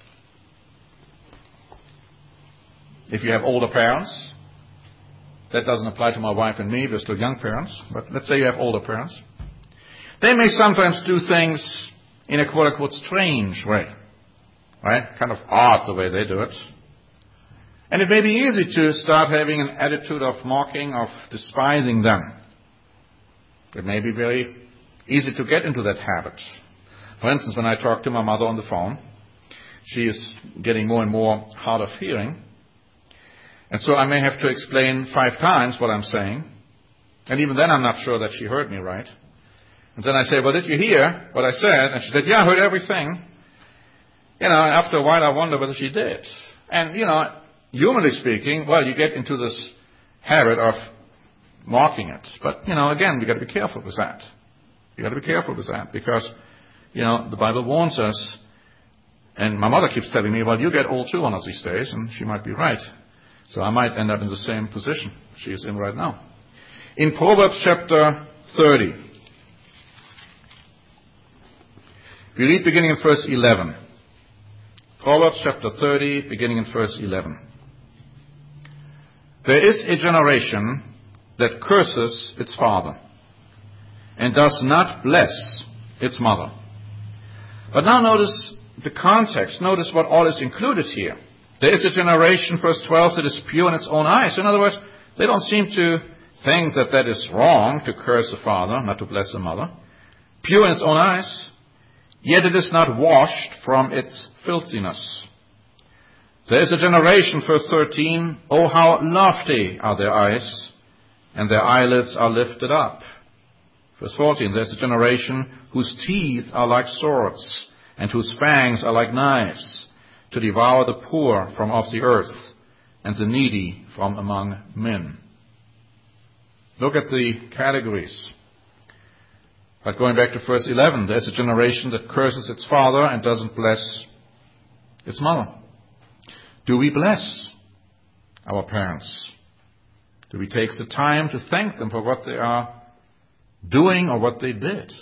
Speaker 1: if you have older parents, that doesn't apply to my wife and me, we're still young parents, but let's say you have older parents, they may sometimes do things in a quote-unquote strange way, right? Kind of odd the way they do it. And it may be easy to start having an attitude of mocking, of despising them. It may be very easy to get into that habit. For instance, when I talk to my mother on the phone, she is getting more and more hard of hearing. And so I may have to explain 5 times what I'm saying. And even then I'm not sure that she heard me right. And then I say, well, did you hear what I said? And she said, yeah, I heard everything. After a while I wonder whether she did. And, humanly speaking, well, you get into this habit of mocking it. But, again, we've got to be careful with that. You've got to be careful with that because, the Bible warns us. And my mother keeps telling me, well, you get old too one of these days, and she might be right. So I might end up in the same position she is in right now. In Proverbs chapter 30, we read beginning in verse 11. Proverbs chapter 30, beginning in verse 11. There is a generation that curses its father and does not bless its mother. But now notice the context. Notice what all is included here. There is a generation, verse 12, that is pure in its own eyes. In other words, they don't seem to think that is wrong to curse a father, not to bless a mother. Pure in its own eyes, yet it is not washed from its filthiness. There is a generation, verse 13, oh, how lofty are their eyes, and their eyelids are lifted up. Verse 14, there is a generation whose teeth are like swords, and whose fangs are like knives, to devour the poor from off the earth, and the needy from among men. Look at the categories. But going back to verse 11, there's a generation that curses its father and doesn't bless its mother. Do we bless our parents? Do we take the time to thank them for what they are doing or what they did?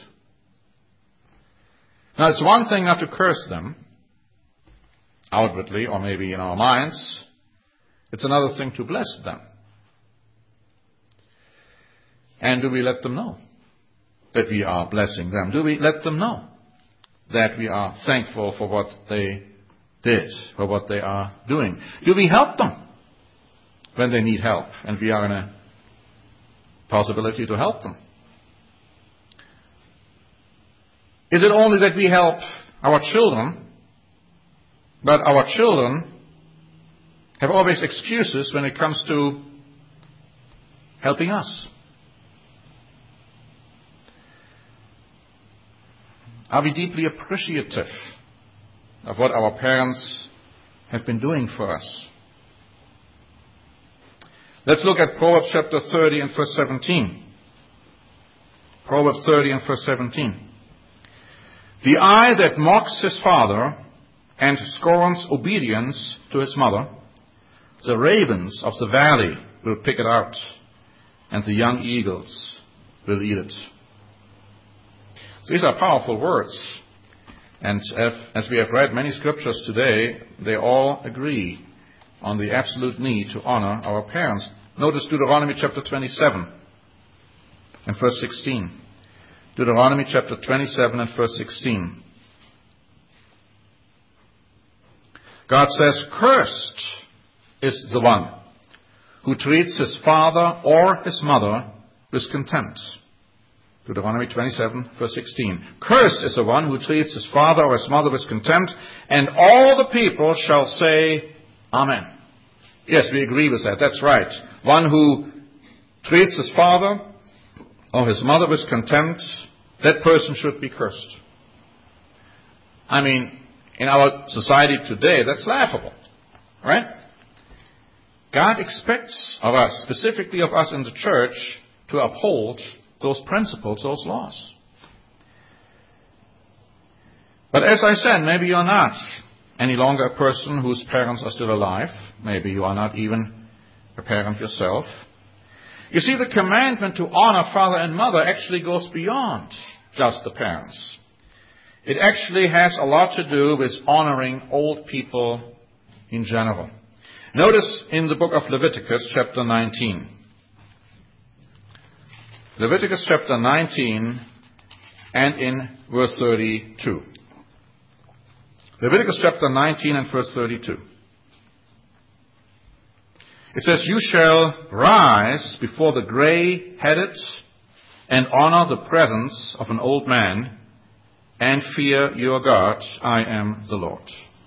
Speaker 1: Now, it's one thing not to curse them outwardly or maybe in our minds. It's another thing to bless them. And do we let them know that we are blessing them? Do we let them know that we are thankful for what they did, for what they are doing? Do we help them when they need help and we are in a possibility to help them? Is it only that we help our children, but our children have always excuses when it comes to helping us? Are we deeply appreciative of what our parents have been doing for us? Let's look at Proverbs chapter 30 and verse 17. Proverbs 30 and verse 17. The eye that mocks his father and scorns obedience to his mother, the ravens of the valley will pick it out, and the young eagles will eat it. These are powerful words. And as we have read many scriptures today, they all agree on the absolute need to honor our parents. Notice Deuteronomy chapter 27 and verse 16. Deuteronomy chapter 27 and verse 16. God says, cursed is the one who treats his father or his mother with contempt. Deuteronomy 27, verse 16. Cursed is the one who treats his father or his mother with contempt, and all the people shall say, Amen. Yes, we agree with that. That's right. One who treats his father or his mother with contempt, that person should be cursed. I mean, in our society today, that's laughable, right? God expects of us, specifically of us in the church, to uphold those principles, those laws. But as I said, maybe you're not any longer a person whose parents are still alive. Maybe you are not even a parent yourself. You see, the commandment to honor father and mother actually goes beyond just the parents. It actually has a lot to do with honoring old people in general. Notice in the book of Leviticus, chapter 19. Leviticus chapter 19 and in verse 32. Leviticus chapter 19 and verse 32. It says, you shall rise before the gray-headed and honor the presence of an old man, and fear your God. I am the Lord.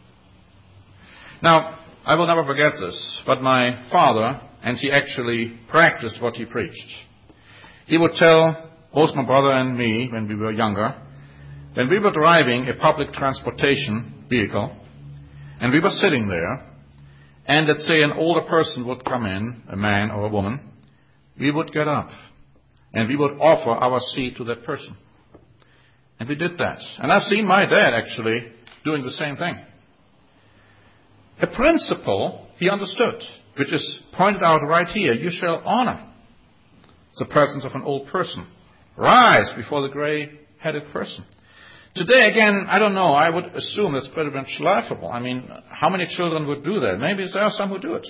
Speaker 1: Now, I will never forget this, but my father, and he actually practiced what he preached. He would tell both my brother and me, when we were younger, when we were driving a public transportation vehicle, and we were sitting there, and let's say an older person would come in, a man or a woman, we would get up, and we would offer our seat to that person. And we did that. And I've seen my dad actually doing the same thing. A principle he understood, which is pointed out right here. You shall honor the presence of an old person. Rise before the gray-headed person. Today, again, I don't know. I would assume that's pretty much laughable. I mean, how many children would do that? Maybe there are some who do it.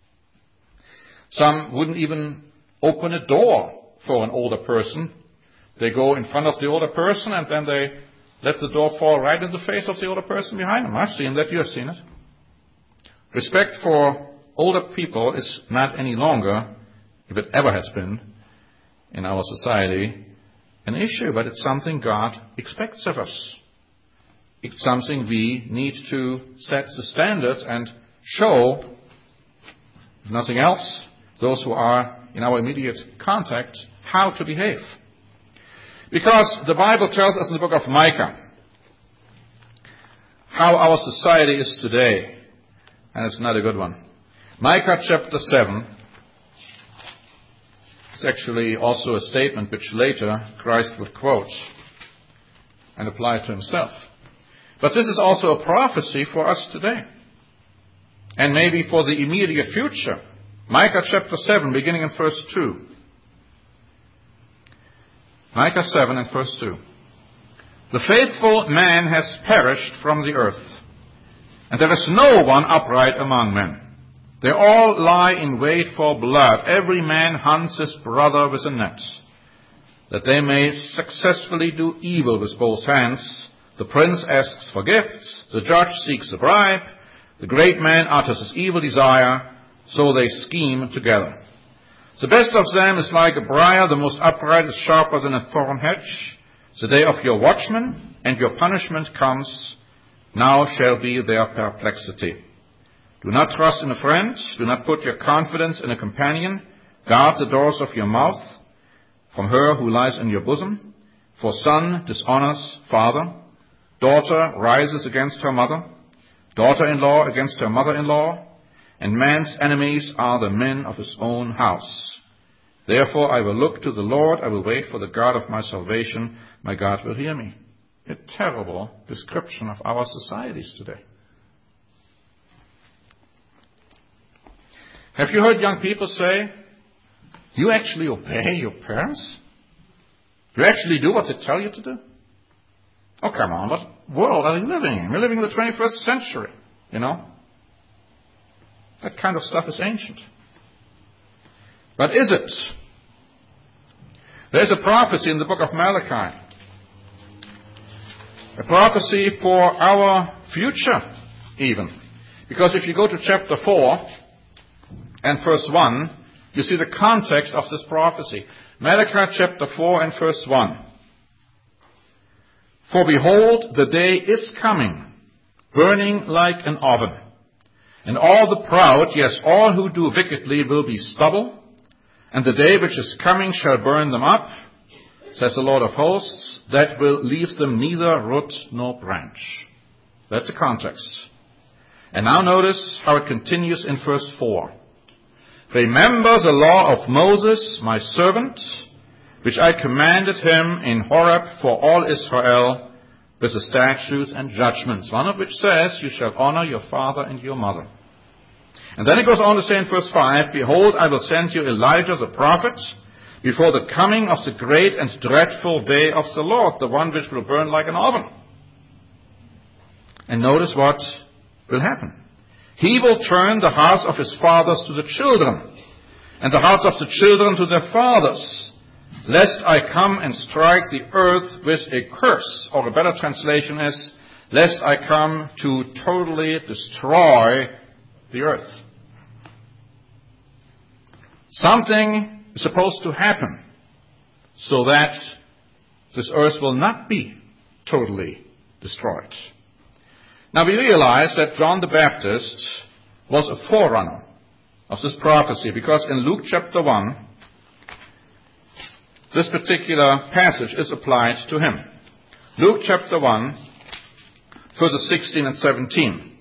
Speaker 1: Some wouldn't even open a door for an older person. They go in front of the older person and then they let the door fall right in the face of the older person behind them. I've seen that. You have seen it. Respect for older people is not any longer, if it ever has been, in our society, an issue, but it's something God expects of us. It's something we need to set the standards and show, if nothing else, those who are in our immediate contact, how to behave. Because the Bible tells us in the book of Micah how our society is today, and it's not a good one. Micah chapter 7, it's actually also a statement which later Christ would quote and apply to himself. But this is also a prophecy for us today, and maybe for the immediate future. Micah chapter 7, beginning in verse 2. Micah 7 and verse 2. The faithful man has perished from the earth, and there is no one upright among men. They all lie in wait for blood. Every man hunts his brother with a net, that they may successfully do evil with both hands. The prince asks for gifts, the judge seeks a bribe, the great man utters his evil desire, so they scheme together. The best of them is like a briar, the most upright is sharper than a thorn hedge. The day of your watchman and your punishment comes, now shall be their perplexity. Do not trust in a friend, do not put your confidence in a companion. Guard the doors of your mouth from her who lies in your bosom. For son dishonors father, daughter rises against her mother, daughter-in-law against her mother-in-law, and man's enemies are the men of his own house. Therefore I will look to the Lord, I will wait for the God of my salvation. My God will hear me. A terrible description of our societies today. Have you heard young people say, you actually obey your parents? You actually do what they tell you to do? Oh, come on, what world are you living in? We're living in the 21st century, you know. That kind of stuff is ancient. But is it? There's a prophecy in the book of Malachi. A prophecy for our future, even. Because if you go to chapter 4 and verse 1, you see the context of this prophecy. Malachi chapter 4 and verse 1. For behold, the day is coming, burning like an oven. And all the proud, yes, all who do wickedly will be stubble. And the day which is coming shall burn them up, says the Lord of hosts, that will leave them neither root nor branch. That's the context. And now notice how it continues in verse 4. Remember the law of Moses, my servant, which I commanded him in Horeb for all Israel, with the statutes and judgments, one of which says, you shall honor your father and your mother. And then it goes on to say in verse 5, behold, I will send you Elijah the prophet before the coming of the great and dreadful day of the Lord, the one which will burn like an oven. And notice what will happen. He will turn the hearts of his fathers to the children, and the hearts of the children to their fathers, lest I come and strike the earth with a curse. Or a better translation is, lest I come to totally destroy the earth. Something is supposed to happen. so that this earth will not be totally destroyed. Now we realize that John the Baptist was a forerunner of this prophecy, because in Luke chapter 1, this particular passage is applied to him. Luke chapter 1, verses 16 and 17.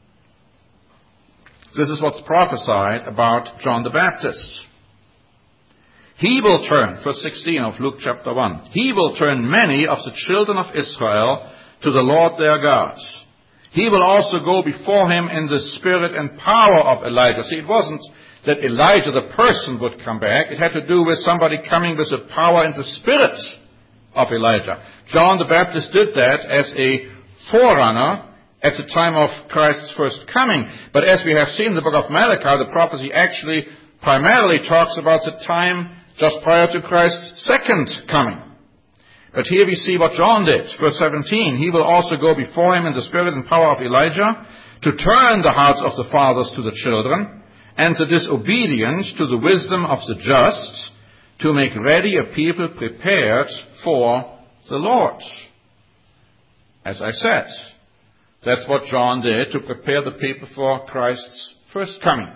Speaker 1: This is what's prophesied about John the Baptist. He will turn, verse 16 of Luke chapter 1, he will turn many of the children of Israel to the Lord their God. He will also go before him in the spirit and power of Elijah. See, it wasn't that Elijah the person would come back. It had to do with somebody coming with the power and the spirit of Elijah. John the Baptist did that as a forerunner at the time of Christ's first coming. But as we have seen in the book of Malachi, the prophecy actually primarily talks about the time just prior to Christ's second coming. But here we see what John did. Verse 17, he will also go before him in the spirit and power of Elijah to turn the hearts of the fathers to the children and the disobedient to the wisdom of the just, to make ready a people prepared for the Lord. As I said, that's what John did to prepare the people for Christ's first coming.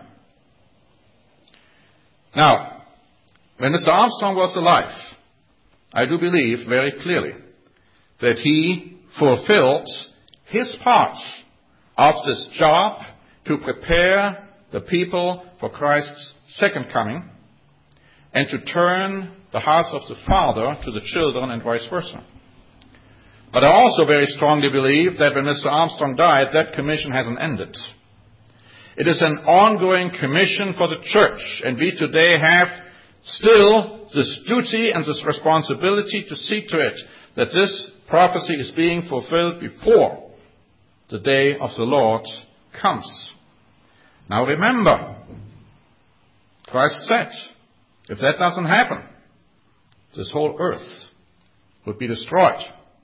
Speaker 1: Now, when Mr. Armstrong was alive, I do believe very clearly that he fulfilled his part of this job to prepare the people for Christ's second coming and to turn the hearts of the father to the children and vice versa. But I also very strongly believe that when Mr. Armstrong died, that commission hasn't ended. It is an ongoing commission for the church, and we today have still this duty and this responsibility to see to it that this prophecy is being fulfilled before the day of the Lord comes. Now remember, Christ said, if that doesn't happen, this whole earth would be destroyed.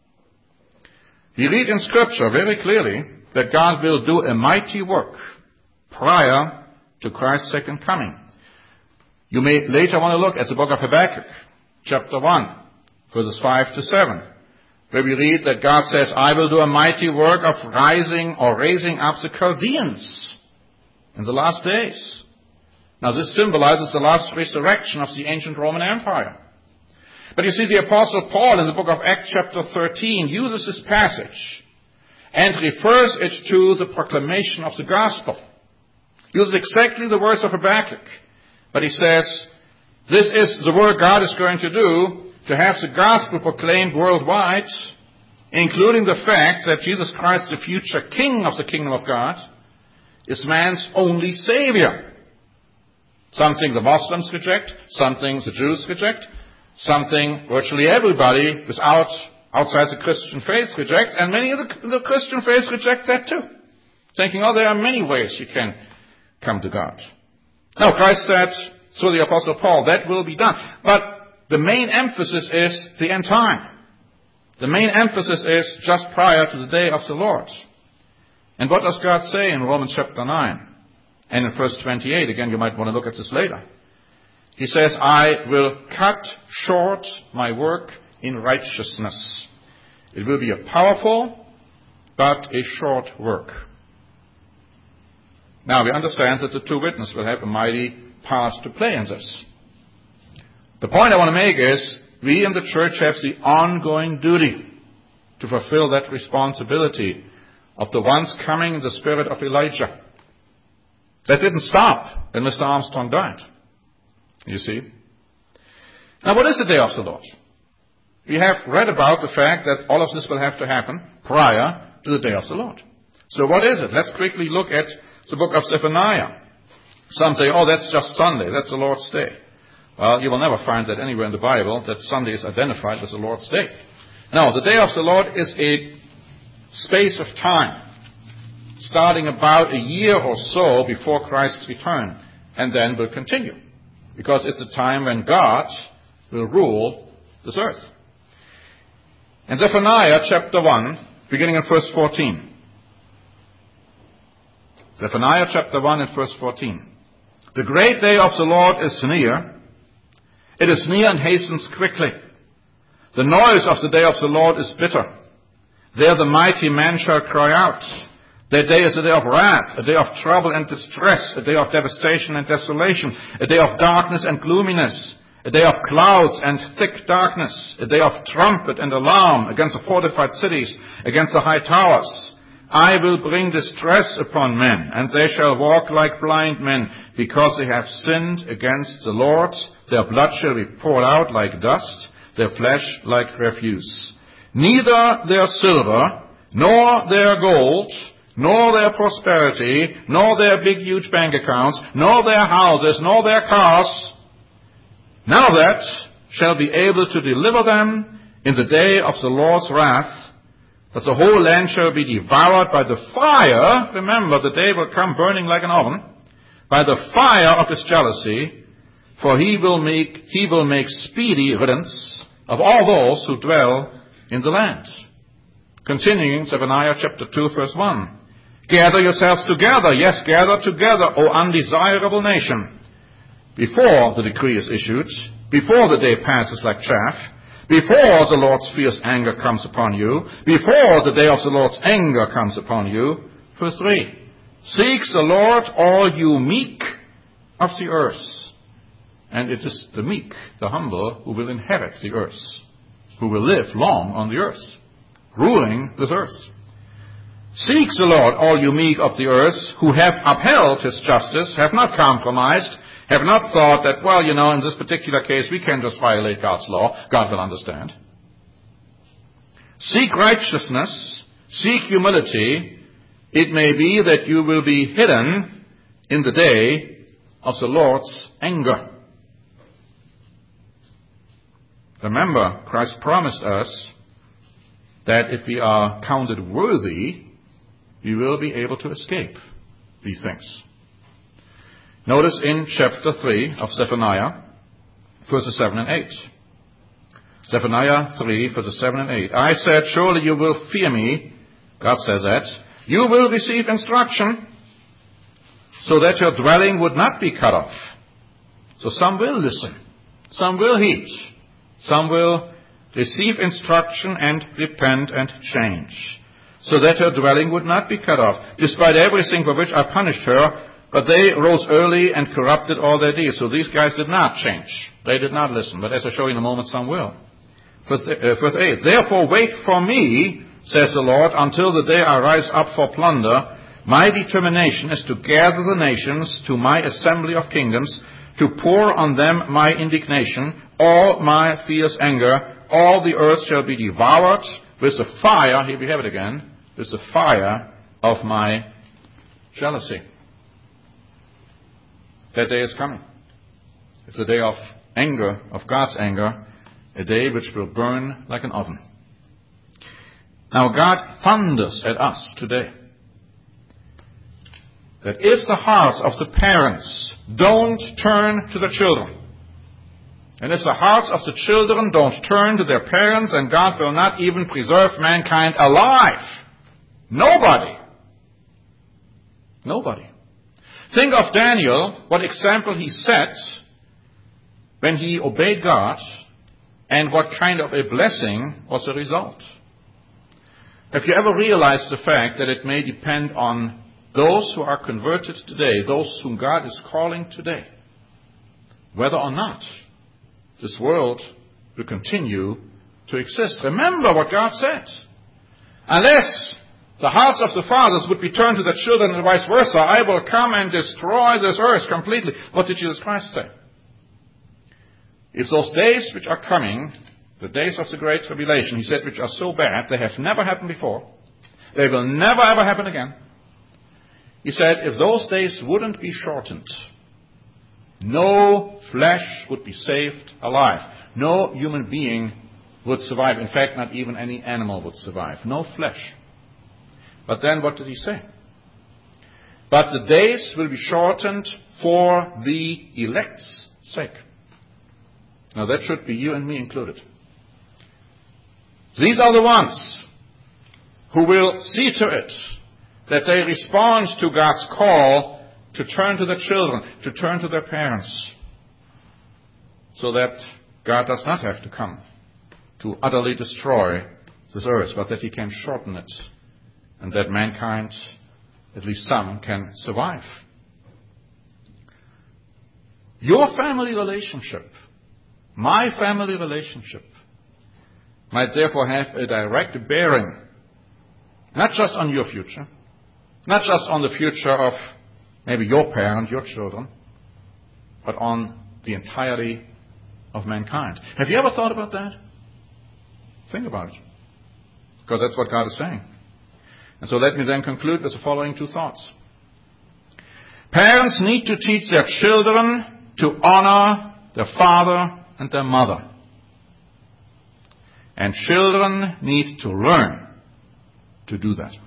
Speaker 1: We read in Scripture very clearly that God will do a mighty work prior to Christ's second coming. You may later want to look at the book of Habakkuk, chapter 1, verses 5 to 7, where we read that God says, I will do a mighty work of rising or raising up the Chaldeans in the last days. Now this symbolizes the last resurrection of the ancient Roman Empire. But you see, the Apostle Paul in the book of Acts chapter 13 uses this passage and refers it to the proclamation of the gospel. He uses exactly the words of Habakkuk. But he says, this is the work God is going to do, to have the gospel proclaimed worldwide, including the fact that Jesus Christ, the future king of the kingdom of God, is man's only savior. Something the Muslims reject, something the Jews reject, something virtually everybody outside the Christian faith rejects, and many of the Christian faith reject that too, thinking, there are many ways you can come to God. Now, Christ said through the Apostle Paul, that will be done. But the main emphasis is the end time. The main emphasis is just prior to the day of the Lord. And what does God say in Romans chapter 9? And in verse 28, again, you might want to look at this later. He says, I will cut short my work in righteousness. It will be a powerful, but a short work. Now, we understand that the two witnesses will have a mighty part to play in this. The point I want to make is, we in the church have the ongoing duty to fulfill that responsibility of the ones coming in the spirit of Elijah. That didn't stop when Mr. Armstrong died. You see? Now, what is the day of the Lord? We have read about the fact that all of this will have to happen prior to the day of the Lord. So what is it? Let's quickly look at the book of Zephaniah. Some say, that's just Sunday. That's the Lord's Day. Well, you will never find that anywhere in the Bible that Sunday is identified as the Lord's Day. No, the day of the Lord is a space of time, starting about a year or so before Christ's return, and then will continue. Because it's a time when God will rule this earth. In Zephaniah chapter 1, beginning in verse 14. Zephaniah chapter 1 and verse 14. The great day of the Lord is near. It is near and hastens quickly. The noise of the day of the Lord is bitter. There the mighty man shall cry out. That day is a day of wrath, a day of trouble and distress, a day of devastation and desolation, a day of darkness and gloominess, a day of clouds and thick darkness, a day of trumpet and alarm against the fortified cities, against the high towers. I will bring distress upon men, and they shall walk like blind men, because they have sinned against the Lord. Their blood shall be poured out like dust, their flesh like refuse. Neither their silver, nor their gold, nor their prosperity, nor their big huge bank accounts, nor their houses, nor their cars, none of that shall be able to deliver them in the day of the Lord's wrath, but the whole land shall be devoured by the fire. Remember, the day will come burning like an oven, by the fire of his jealousy, for he will make speedy riddance of all those who dwell in the land. Continuing, Zephaniah chapter 2, verse 1. Gather yourselves together, yes, gather together, O undesirable nation, before the decree is issued, before the day passes like chaff, before the Lord's fierce anger comes upon you, before the day of the Lord's anger comes upon you. Verse 3. Seek the Lord, all you meek of the earth. And it is the meek, the humble, who will inherit the earth, who will live long on the earth, ruling this earth. Seek the Lord, all you meek of the earth, who have upheld his justice, have not compromised, have not thought that, well, in this particular case, we can just violate God's law. God will understand. Seek righteousness, seek humility. It may be that you will be hidden in the day of the Lord's anger. Remember, Christ promised us that if we are counted worthy, we will be able to escape these things. Notice in chapter 3 of Zephaniah, verses 7 and 8. Zephaniah 3, verses 7 and 8. I said, surely you will fear me. God says that. You will receive instruction, so that your dwelling would not be cut off. So some will listen. Some will heed. Some will receive instruction and repent and change, so that her dwelling would not be cut off, despite everything for which I punished her. But they rose early and corrupted all their deeds. So these guys did not change. They did not listen. But as I show you in a moment, some will. Verse 8. Therefore wait for me, says the Lord, until the day I rise up for plunder. My determination is to gather the nations to my assembly of kingdoms, to pour on them my indignation, all my fierce anger. All the earth shall be devoured with the fire, here we have it again, with the fire of my jealousy. That day is coming. It's a day of anger, of God's anger, a day which will burn like an oven. Now God thunders at us today that if the hearts of the parents don't turn to the children, and if the hearts of the children don't turn to their parents, then God will not even preserve mankind alive. Nobody. Think of Daniel, what example he set when he obeyed God, and what kind of a blessing was the result. Have you ever realized the fact that it may depend on those who are converted today, those whom God is calling today, whether or not this world will continue to exist? Remember what God said. Unless the hearts of the fathers would be turned to the children and vice versa, I will come and destroy this earth completely. What did Jesus Christ say? If those days which are coming, the days of the Great Tribulation, he said, which are so bad, they have never happened before, they will never ever happen again. He said, if those days wouldn't be shortened, no flesh would be saved alive. No human being would survive. In fact, not even any animal would survive. No flesh. But then what did he say? But the days will be shortened for the elect's sake. Now that should be you and me included. These are the ones who will see to it that they respond to God's call to turn to the children, to turn to their parents, so that God does not have to come to utterly destroy this earth, but that he can shorten it, and that mankind, at least some, can survive. Your family relationship, my family relationship, might therefore have a direct bearing, not just on your future, not just on the future of maybe your parent, your children, but on the entirety of mankind. Have you ever thought about that? Think about it. Because that's what God is saying. And so let me then conclude with the following two thoughts. Parents need to teach their children to honor their father and their mother. And children need to learn to do that.